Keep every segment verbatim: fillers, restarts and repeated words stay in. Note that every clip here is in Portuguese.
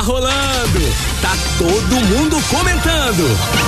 rolando, tá todo mundo comentando.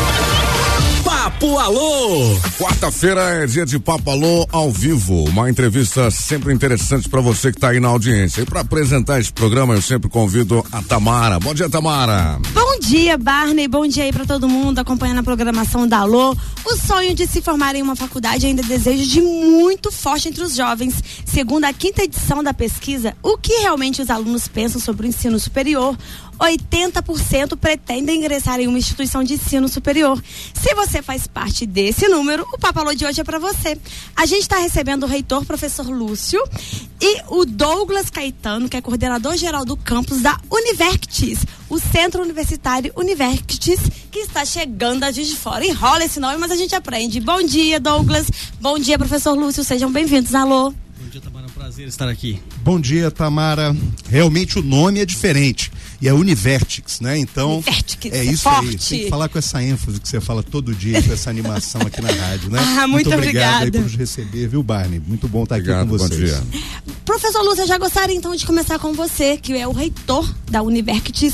Papo Alô! Quarta-feira é dia de Papo Alô ao vivo, uma entrevista sempre interessante para você que tá aí na audiência. E para apresentar esse programa eu sempre convido a Tamara. Bom dia, Tamara. Bom dia, Barney, bom dia aí para todo mundo acompanhando a programação da Alô. O sonho de se formar em uma faculdade ainda é desejo de muito forte entre os jovens. Segundo a quinta edição da pesquisa, o que realmente os alunos pensam sobre o ensino superior, oitenta por cento pretendem ingressar em uma instituição de ensino superior. Se você faz parte desse número, o Papo Alô de hoje é para você. A gente está recebendo o reitor, professor Lúcio, e o Douglas Caetano, que é coordenador geral do campus da Univerctis, o Centro Universitário Univerctis, que está chegando a Juiz de Fora. Enrola esse nome, mas a gente aprende. Bom dia, Douglas. Bom dia, professor Lúcio. Sejam bem-vindos. Alô. Bom dia, Tamara. Prazer estar aqui. Bom dia, Tamara. Realmente o nome é diferente. E é Univerctis, né? Então, Univerctis, é isso forte. aí. Tem que falar com essa ênfase que você fala todo dia, com essa animação aqui na rádio, né? Ah, muito, muito obrigado aí obrigada. por nos receber, viu, Barney? Muito bom estar Obrigado, aqui com vocês. Bom dia. Professor Lúcio, eu já gostaria então de começar com você, que é o reitor da Univerctis.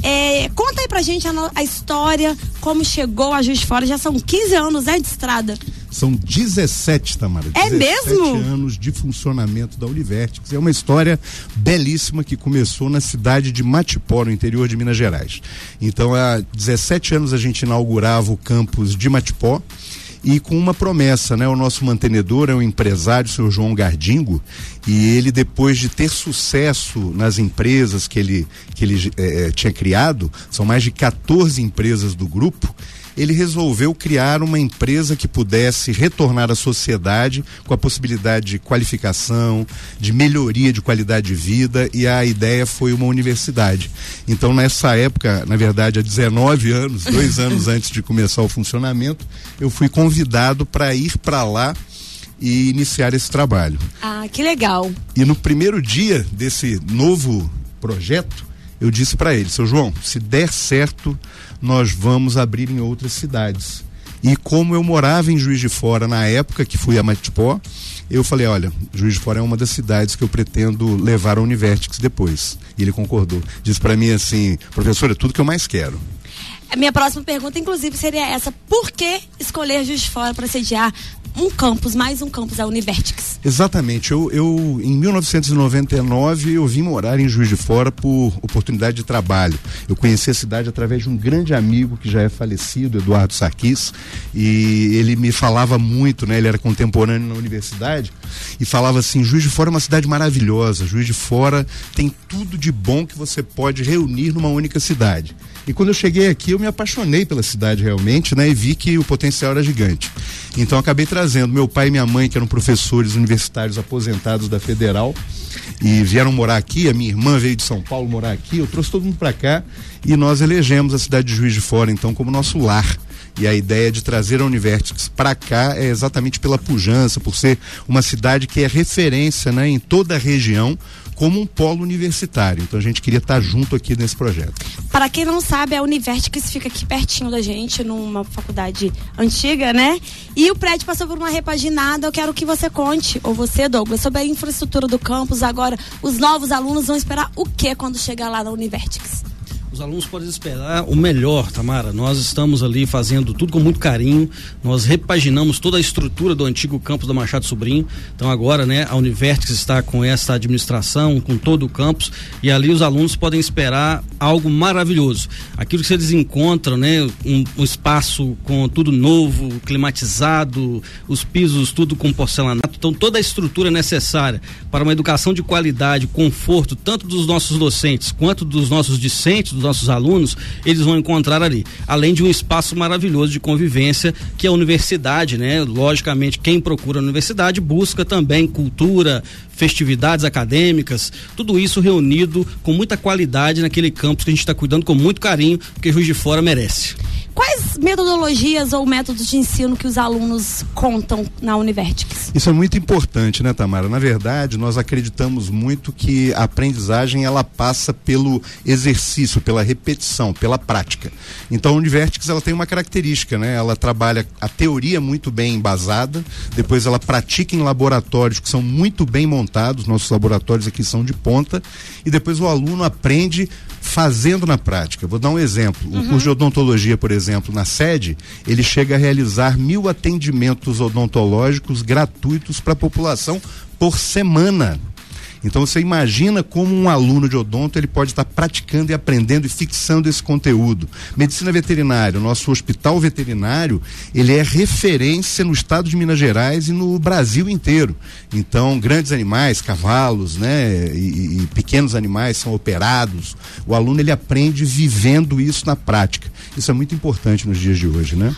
É, conta aí pra gente a, no, a história, como chegou a Juiz de Fora. Já são quinze anos, né, de estrada? São dezessete, Tamara. É dezessete mesmo? anos de funcionamento da Univerctis. É uma história belíssima que começou na cidade de Matipó, no interior de Minas Gerais. Então, há dezessete anos a gente inaugurava o campus de Matipó. E com uma promessa, né? O nosso mantenedor é um empresário, o senhor João Gardingo, e ele, depois de ter sucesso nas empresas que ele, que ele eh, tinha criado, são mais de quatorze empresas do grupo, ele resolveu criar uma empresa que pudesse retornar à sociedade com a possibilidade de qualificação, de melhoria de qualidade de vida, e a ideia foi uma universidade. Então, nessa época, na verdade, há dezenove anos, dois anos antes de começar o funcionamento, eu fui convidado para ir para lá e iniciar esse trabalho. Ah, que legal. E no primeiro dia desse novo projeto, eu disse para ele: seu João, se der certo, nós vamos abrir em outras cidades. E como eu morava em Juiz de Fora na época que fui a Matipó, eu falei: olha, Juiz de Fora é uma das cidades que eu pretendo levar a Univerctis depois. E ele concordou. Disse para mim assim: professor, é tudo que eu mais quero. A minha próxima pergunta, inclusive, seria essa: por que escolher Juiz de Fora para sediar um campus, mais um campus da Univerctis? Exatamente. Eu, eu, em mil novecentos e noventa e nove, eu vim morar em Juiz de Fora por oportunidade de trabalho. Eu conheci a cidade através de um grande amigo que já é falecido, Eduardo Sarquis, e ele me falava muito, né? Ele era contemporâneo na universidade e falava assim: Juiz de Fora é uma cidade maravilhosa, Juiz de Fora tem tudo de bom que você pode reunir numa única cidade. E quando eu cheguei aqui, eu me apaixonei pela cidade realmente, né? E vi que o potencial era gigante. Então, acabei trazendo meu pai e minha mãe, que eram professores universitários aposentados da Federal, e vieram morar aqui. A minha irmã veio de São Paulo morar aqui. Eu trouxe todo mundo para cá e nós elegemos a cidade de Juiz de Fora, então, como nosso lar. E a ideia de trazer a Univerctis para cá é exatamente pela pujança, por ser uma cidade que é referência, né, em toda a região, como um polo universitário. Então a gente queria estar junto aqui nesse projeto. Para quem não sabe, a Univerctis fica aqui pertinho da gente, numa faculdade antiga, né? E o prédio passou por uma repaginada. Eu quero que você conte, ou você, Douglas, sobre a infraestrutura do campus. Agora, os novos alunos vão esperar o que quando chegar lá na Univerctis? Os alunos podem esperar o melhor, Tamara. Nós estamos ali fazendo tudo com muito carinho. Nós repaginamos toda a estrutura do antigo campus da Machado Sobrinho. Então agora, né, a Univerctis está com essa administração, com todo o campus, e ali os alunos podem esperar algo maravilhoso. Aquilo que eles encontram, né, um, um espaço com tudo novo, climatizado, os pisos tudo com porcelanato. Então toda a estrutura necessária para uma educação de qualidade, conforto, tanto dos nossos docentes quanto dos nossos discentes, dos nossos alunos, eles vão encontrar ali, além de um espaço maravilhoso de convivência que é a universidade, né? Logicamente, quem procura a universidade busca também cultura, festividades acadêmicas, tudo isso reunido com muita qualidade naquele campus que a gente está cuidando com muito carinho, porque Juiz de Fora merece. Quais metodologias ou métodos de ensino que os alunos contam na Univerctis? Isso é muito importante, né, Tamara? Na verdade, nós acreditamos muito que a aprendizagem ela passa pelo exercício, pela repetição, pela prática. Então, a Univerctis ela tem uma característica, né? Ela trabalha a teoria muito bem embasada, depois ela pratica em laboratórios que são muito bem montados, nossos laboratórios aqui são de ponta, e depois o aluno aprende fazendo na prática. Vou dar um exemplo. O uhum. curso de odontologia, por exemplo, na sede, ele chega a realizar mil atendimentos odontológicos gratuitos para a população por semana. Então você imagina como um aluno de odonto ele pode estar praticando e aprendendo e fixando esse conteúdo. Medicina veterinária, o nosso hospital veterinário, ele é referência no estado de Minas Gerais e no Brasil inteiro. Então, grandes animais, cavalos, né, e, e pequenos animais são operados. O aluno ele aprende vivendo isso na prática. Isso é muito importante nos dias de hoje, né?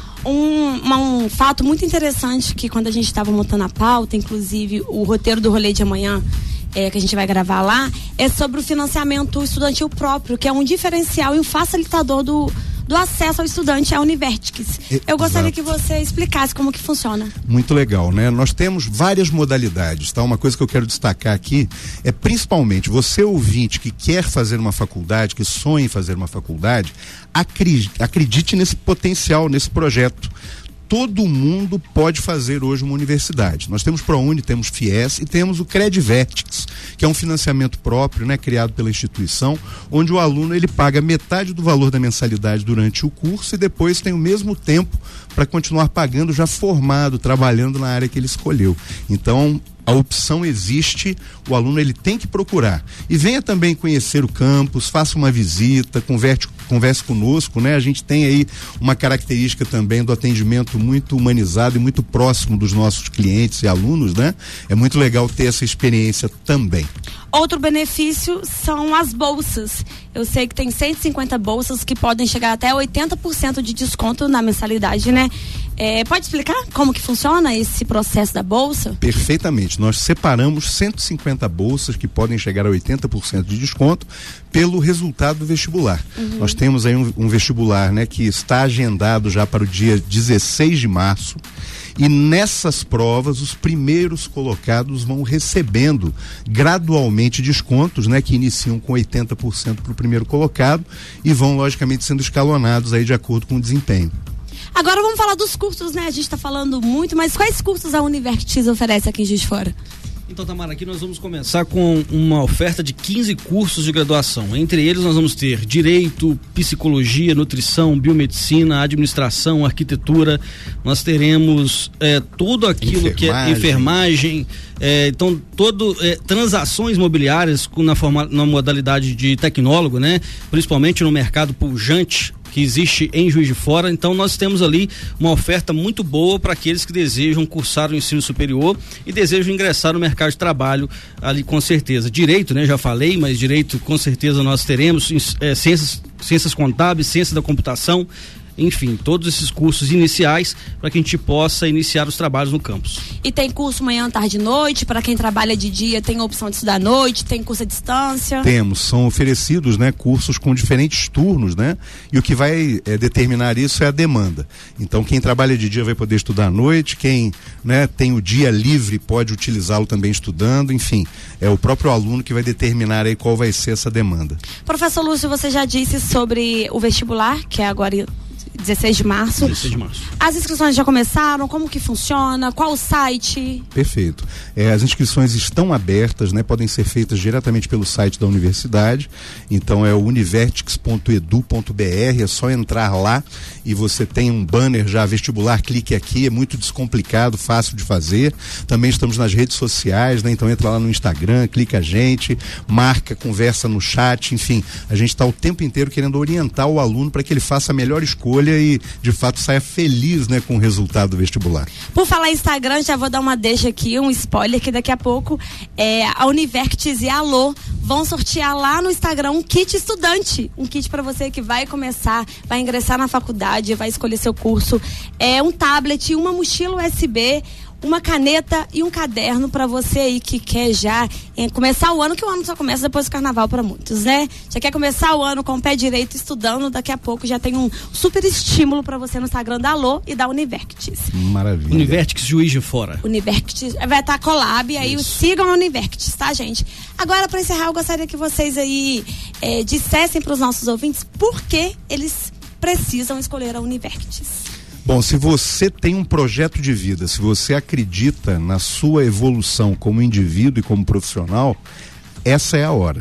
Um, um fato muito interessante que quando a gente estava montando a pauta, inclusive o roteiro do Rolê de Amanhã, É, que a gente vai gravar lá, é sobre o financiamento estudantil próprio, que é um diferencial e um facilitador do, do acesso ao estudante à Univertics. Eu gostaria Exato. que você explicasse como que funciona. Muito legal, né? Nós temos várias modalidades, tá? Uma coisa que eu quero destacar aqui é principalmente você ouvinte que quer fazer uma faculdade, que sonha em fazer uma faculdade, acredite, acredite nesse potencial, nesse projeto. Todo mundo pode fazer hoje uma universidade. Nós temos ProUni, temos FIES e temos o Credivertix, que é um financiamento próprio, né, criado pela instituição, onde o aluno ele paga metade do valor da mensalidade durante o curso e depois tem o mesmo tempo para continuar pagando já formado, trabalhando na área que ele escolheu. Então, a opção existe, o aluno ele tem que procurar. E venha também conhecer o campus, faça uma visita, converse, converse conosco, né? A gente tem aí uma característica também do atendimento muito humanizado e muito próximo dos nossos clientes e alunos, né? É muito legal ter essa experiência também. Outro benefício são as bolsas. Eu sei que tem cento e cinquenta bolsas que podem chegar até oitenta por cento de desconto na mensalidade, né? É, pode explicar como que funciona esse processo da bolsa? Perfeitamente. Nós separamos cento e cinquenta bolsas que podem chegar a oitenta por cento de desconto pelo resultado do vestibular. Uhum. Nós temos aí um, um vestibular, né, que está agendado já para o dia dezesseis de março. E nessas provas, os primeiros colocados vão recebendo gradualmente descontos, né, que iniciam com oitenta por cento para o primeiro colocado e vão, logicamente, sendo escalonados aí de acordo com o desempenho. Agora vamos falar dos cursos, né? A gente está falando muito, mas quais cursos a Univertics oferece aqui em Juiz de Fora? Então, Tamara, aqui nós vamos começar com uma oferta de quinze cursos de graduação. Entre eles nós vamos ter Direito, Psicologia, Nutrição, Biomedicina, Administração, Arquitetura. Nós teremos é, tudo aquilo enfermagem. que é enfermagem, é, então, todo, é, transações imobiliárias na, forma, na modalidade de tecnólogo, né? Principalmente no mercado pujante que existe em Juiz de Fora. Então nós temos ali uma oferta muito boa para aqueles que desejam cursar o ensino superior e desejam ingressar no mercado de trabalho ali, com certeza. Direito, né, já falei, mas direito com certeza nós teremos, é, ciências, ciências contábeis, ciência da computação, enfim, todos esses cursos iniciais para que a gente possa iniciar os trabalhos no campus. E tem curso manhã, tarde e noite, para quem trabalha de dia tem a opção de estudar à noite, tem curso à distância? Temos, são oferecidos, né, cursos com diferentes turnos, né, e o que vai é, determinar isso é a demanda. Então quem trabalha de dia vai poder estudar à noite, quem, né, tem o dia livre pode utilizá-lo também estudando, enfim, é o próprio aluno que vai determinar aí qual vai ser essa demanda. Professor Lúcio, você já disse sobre o vestibular, que é agora dezesseis de março. dezesseis de março. As inscrições já começaram? Como que funciona? Qual o site? Perfeito. É, as inscrições estão abertas, né? Podem ser feitas diretamente pelo site da universidade. Então é o univertix ponto edu ponto br, é só entrar lá e você tem um banner já vestibular, clique aqui, é muito descomplicado, fácil de fazer. Também estamos nas redes sociais, né? Então entra lá no Instagram, clica a gente, marca, conversa no chat, enfim, a gente está o tempo inteiro querendo orientar o aluno para que ele faça a melhor escolha e de fato saia feliz, né, com o resultado do vestibular. Por falar em Instagram, já vou dar uma deixa aqui, um spoiler, que daqui a pouco é, a Univertics e a Alô vão sortear lá no Instagram um kit estudante, um kit para você que vai começar, vai ingressar na faculdade, vai escolher seu curso, é um tablet, uma mochila U S B, uma caneta e um caderno para você aí que quer já é, começar o ano, que o ano só começa depois do carnaval para muitos, né? Já quer começar o ano com o pé direito estudando, daqui a pouco já tem um super estímulo para você no Instagram da Alô e da Univertics. Maravilha. Univertics Juiz de Fora. Univertics vai estar collab, aí Isso. sigam a Univertics, tá, gente? Agora, para encerrar, eu gostaria que vocês aí é, dissessem para os nossos ouvintes por que eles precisam escolher a Univertics. Bom, se você tem um projeto de vida, se você acredita na sua evolução como indivíduo e como profissional, essa é a hora.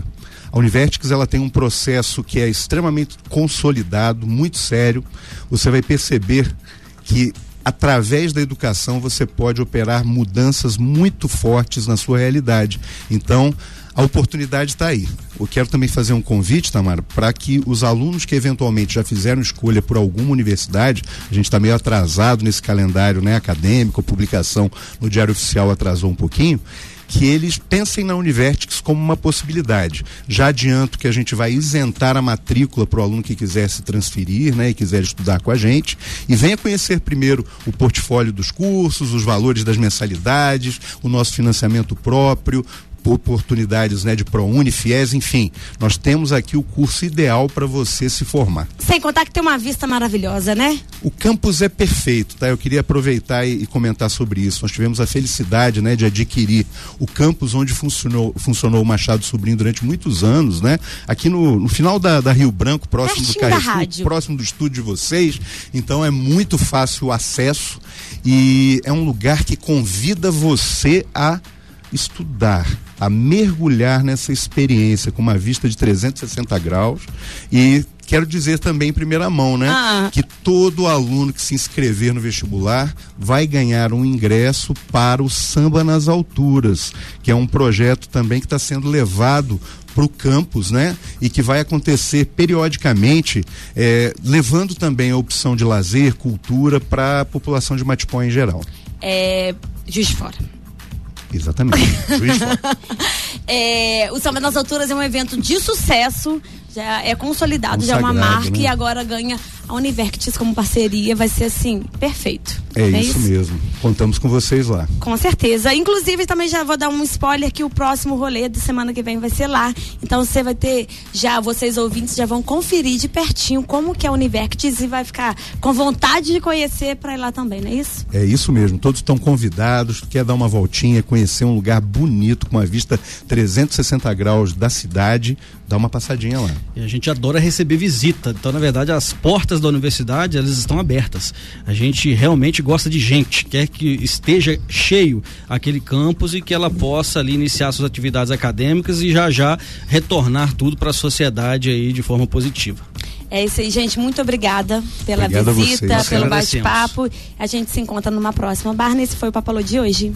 A Univertix, ela tem um processo que é extremamente consolidado, muito sério. Você vai perceber que através da educação você pode operar mudanças muito fortes na sua realidade. Então, a oportunidade está aí. Eu quero também fazer um convite, Tamara, para que os alunos que eventualmente já fizeram escolha por alguma universidade, a gente está meio atrasado nesse calendário, né, acadêmico, a publicação no Diário Oficial atrasou um pouquinho, que eles pensem na Univertix como uma possibilidade. Já adianto que a gente vai isentar a matrícula para o aluno que quiser se transferir, né, e quiser estudar com a gente, e venha conhecer primeiro o portfólio dos cursos, os valores das mensalidades, o nosso financiamento próprio, oportunidades, né, de ProUni, FIES, enfim, nós temos aqui o curso ideal para você se formar. Sem contar que tem uma vista maravilhosa, né? O campus é perfeito, tá? Eu queria aproveitar e, e comentar sobre isso. Nós tivemos a felicidade, né, de adquirir o campus onde funcionou, funcionou o Machado Sobrinho durante muitos anos, né? Aqui no, no final da, da Rio Branco, próximo Pertinho do Carrefour, rádio. próximo do estúdio de vocês. Então é muito fácil o acesso e é um lugar que convida você a estudar, a mergulhar nessa experiência com uma vista de trezentos e sessenta graus. E quero dizer também em primeira mão, né, ah. que todo aluno que se inscrever no vestibular vai ganhar um ingresso para o Samba nas Alturas, que é um projeto também que está sendo levado para o campus, né? E que vai acontecer periodicamente, é, levando também a opção de lazer, cultura para a população de Matipó em geral. É, Juiz de Fora. Exatamente. Juiz de Fora. É, o Samba nas Alturas é um evento de sucesso, já é consolidado, já é uma marca, né? E agora ganha a Univertix como parceria, vai ser assim, perfeito. É, é isso, isso mesmo. Contamos com vocês lá. Com certeza. Inclusive, também já vou dar um spoiler que o próximo rolê de semana que vem vai ser lá. Então você vai ter, já vocês ouvintes já vão conferir de pertinho como que é a Univertix e vai ficar com vontade de conhecer para ir lá também, não é isso? É isso mesmo. Todos estão convidados, quer dar uma voltinha, conhecer um lugar bonito com uma vista trezentos e sessenta graus da cidade, dá uma passadinha lá. E a gente adora receber visita. Então, na verdade, as portas da universidade, elas estão abertas. A gente realmente gosta de gente, quer que esteja cheio aquele campus e que ela possa ali iniciar suas atividades acadêmicas e já já retornar tudo para a sociedade aí de forma positiva. É isso aí, gente. Muito obrigada pela Obrigado visita, pelo bate-papo. A gente se encontra numa próxima. Barney, esse foi o Papo Alô de hoje.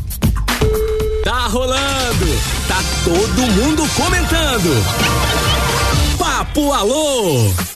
Tá rolando, tá todo mundo comentando. Papo Alô!